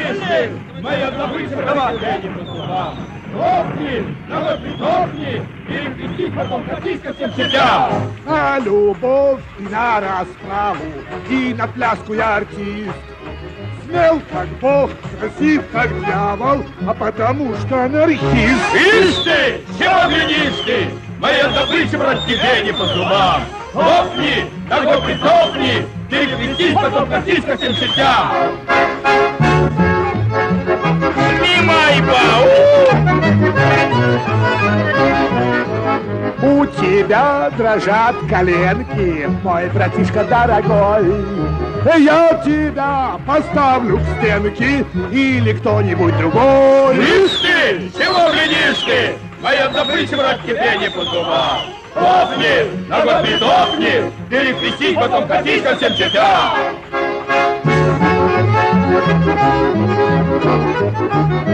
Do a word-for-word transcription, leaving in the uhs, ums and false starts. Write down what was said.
Слышишь? Моя добыча противление по зубам. Топни, давай притопни, перекрестись, потом катись ко всем чертям. На любовь и на расправу, и на пляску я артист. Смел как бог, красив как дьявол, а потому что анархист. Ишь ты, чего глядишь ты? Моя добыча противление по зубам. Топни, давай притопни, перекрестись, потом катись ко всем чертям. Снимай, бау! У тебя дрожат коленки, мой братишка дорогой. Я тебя поставлю к стенке или кто-нибудь другой. Ишь ты, чего глядишь ты? Моя добыча противление по зубам. Топни, ногой притопни, перекрестись, потом катись ко всем чертям.